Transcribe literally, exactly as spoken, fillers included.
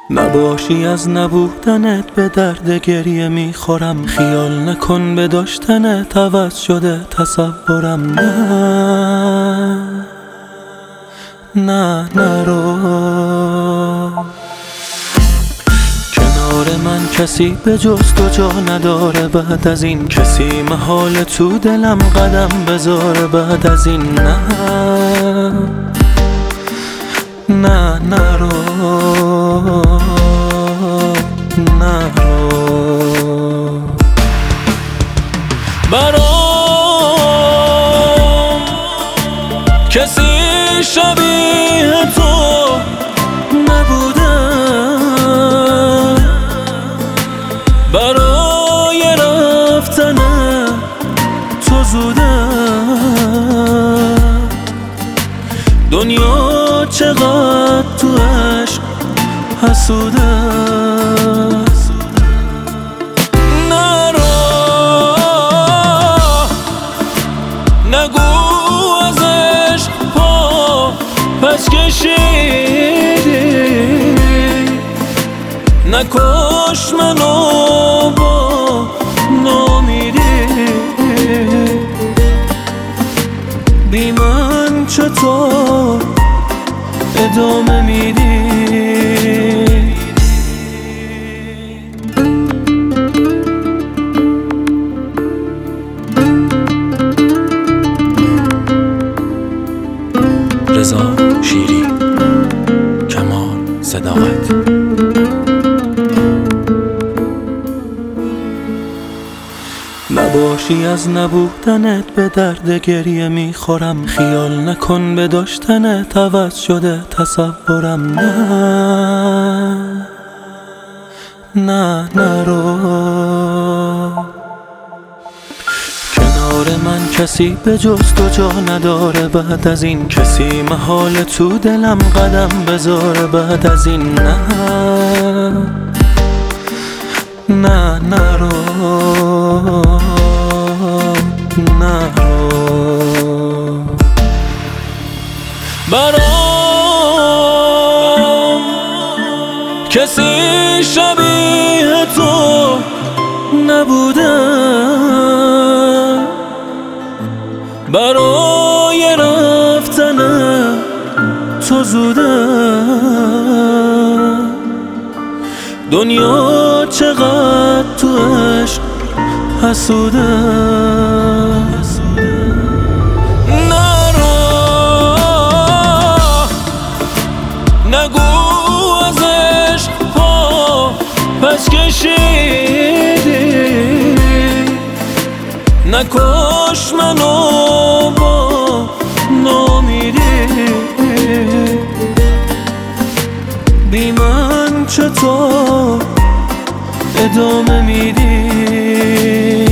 نباشی از نبودنت به درد گریه میخورم. خیال نکن به داشتنت عوض شده تصورم. نه نه نرو، کنار من کسی به جز تو جا نداره. بعد از این کسی محال تو دلم قدم بذاره. بعد از این نه نه نرو نرو. برام کسی شبیه تو نبوده، برای رفتن تو زوده. دنیا چقدر تو عشق حسوده. نرو، نگو از عشق پا پس کشیدی. نکش منو با نامیدی. بی من چطور ادامه میدی؟ رضا شیری، کمال صداقت. نباشی از نبودنت به درد گریه میخورم. خیال نکن به داشتنت عوض شده تصورم. نه نه نرو، کنار من کسی به جز تو جا نداره. بعد از این کسی محال تو دلم قدم بذاره. بعد از این نه نه نرو نرو. برام کسی شبیه تو نبوده، برای رفتن تو زوده. دنیا چقدر تو عشق حسوده. نرو، نگو از عشق پا پس کشیدی. نکش منو با نامیدی. بی من چطور ادامه میدی؟